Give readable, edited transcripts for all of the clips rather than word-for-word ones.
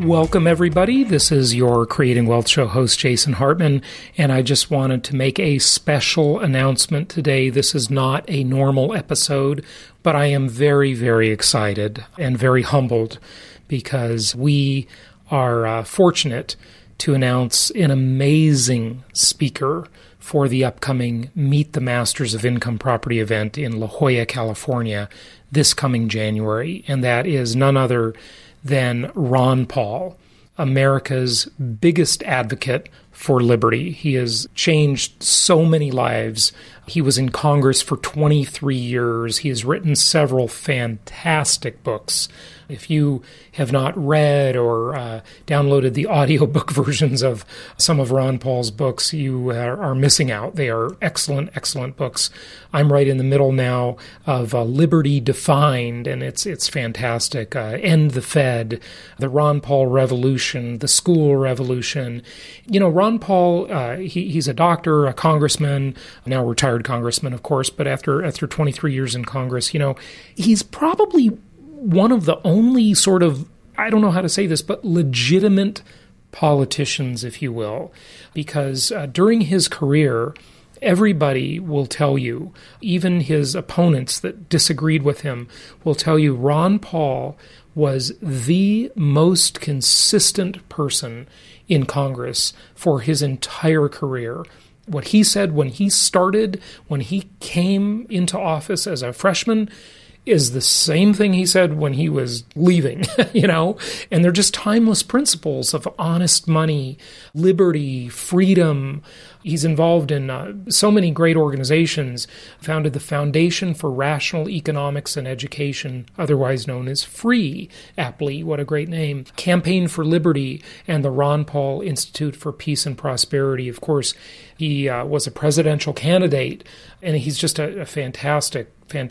Welcome, everybody. This is your Creating Wealth Show host, Jason Hartman, and I just wanted to make a special announcement today. This is not a normal episode, but I am very, very excited and very humbled because we are fortunate to announce an amazing speaker for the upcoming Meet the Masters of Income Property event in La Jolla, California, this coming January, and that is none other than Ron Paul, America's biggest advocate for liberty. He has changed so many lives. He was in Congress for 23 years. He has written several fantastic books. If you have not read or downloaded the audiobook versions of some of Ron Paul's books, you are missing out. They are excellent, excellent books. I'm right in the middle now of Liberty Defined, and it's fantastic. End the Fed, the Ron Paul Revolution, the School Revolution. You know, Ron Paul, he's a doctor, a congressman, now retired congressman, of course, but after 23 years in Congress, you know, he's probably one of the only sort of, I don't know how to say this, but legitimate politicians, if you will, because during his career, everybody will tell you, even his opponents that disagreed with him will tell you Ron Paul was the most consistent person in Congress for his entire career. What he said when he started, when he came into office as a freshman, is the same thing he said when he was leaving, you know? And they're just timeless principles of honest money, liberty, freedom. He's involved in so many great organizations, founded the Foundation for Rational Economics and Education, otherwise known as FREE, aptly, what a great name, Campaign for Liberty, and the Ron Paul Institute for Peace and Prosperity. Of course, he was a presidential candidate, and he's just a fantastic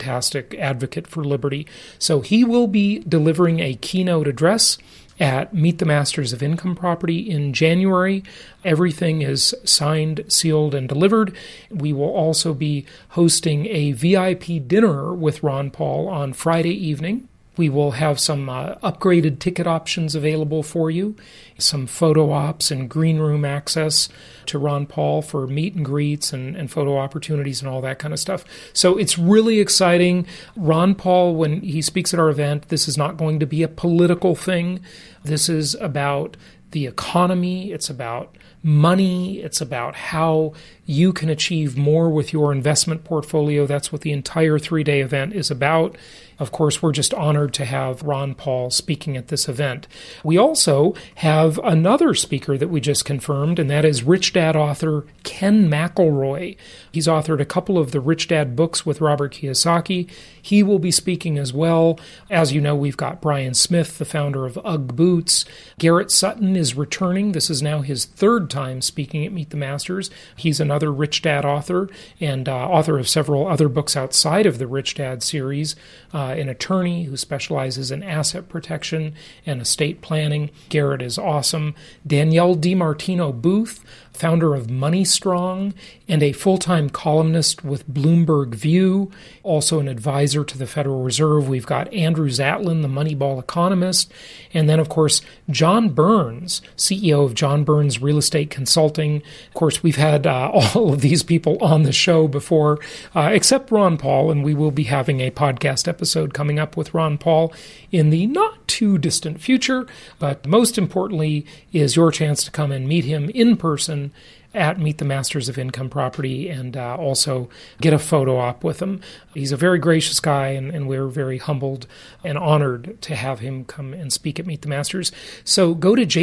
advocate for liberty. So he will be delivering a keynote address at Meet the Masters of Income Property in January. Everything is signed, sealed, and delivered. We will also be hosting a VIP dinner with Ron Paul on Friday evening. We will have some upgraded ticket options available for you, some photo ops and green room access to Ron Paul for meet and greets and photo opportunities and all that kind of stuff. So it's really exciting. Ron Paul, when he speaks at our event, this is not going to be a political thing. This is about the economy. It's about money. It's about how you can achieve more with your investment portfolio. That's what the entire 3-day event is about. Of course, we're just honored to have Ron Paul speaking at this event. We also have another speaker that we just confirmed, and that is Rich Dad author Ken McElroy. He's authored a couple of the Rich Dad books with Robert Kiyosaki. He will be speaking as well. As you know, we've got Brian Smith, the founder of UGG Boots. Garrett Sutton is returning. This is now his third time speaking at Meet the Masters. He's another Rich Dad author and author of several other books outside of the Rich Dad series, an attorney who specializes in asset protection and estate planning. Garrett is awesome. Danielle DiMartino Booth, founder of Money Strong and a full-time columnist with Bloomberg View, also an advisor to the Federal Reserve. We've got Andrew Zatlin, the Moneyball economist, and then, of course, John Burns, CEO of John Burns Real Estate Consulting. Of course, we've had all of these people on the show before, except Ron Paul, and we will be having a podcast episode coming up with Ron Paul in the not-too-distant future, but most importantly is your chance to come and meet him in person at Meet the Masters of Income Property and also get a photo op with him. He's a very gracious guy, and we're very humbled and honored to have him come and speak at Meet the Masters. So go to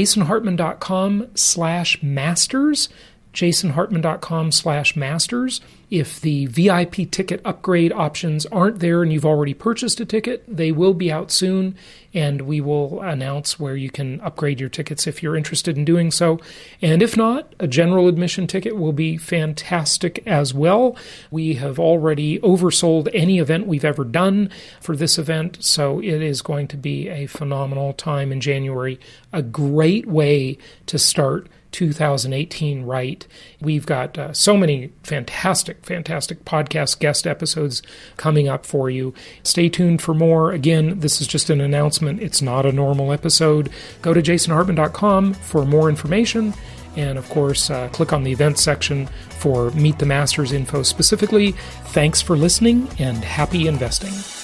jasonhartman.com/masters, jasonhartman.com/masters. If the VIP ticket upgrade options aren't there and you've already purchased a ticket, they will be out soon, and we will announce where you can upgrade your tickets if you're interested in doing so. And if not, a general admission ticket will be fantastic as well. We have already oversold any event we've ever done for this event, so it is going to be a phenomenal time in January, a great way to start 2018 right. We've got so many fantastic podcast guest episodes coming up for you. Stay tuned for more. Again, this is just an announcement. It's not a normal episode. Go to jasonhartman.com for more information. And of course, click on the events section for Meet the Masters info specifically. Thanks for listening and happy investing.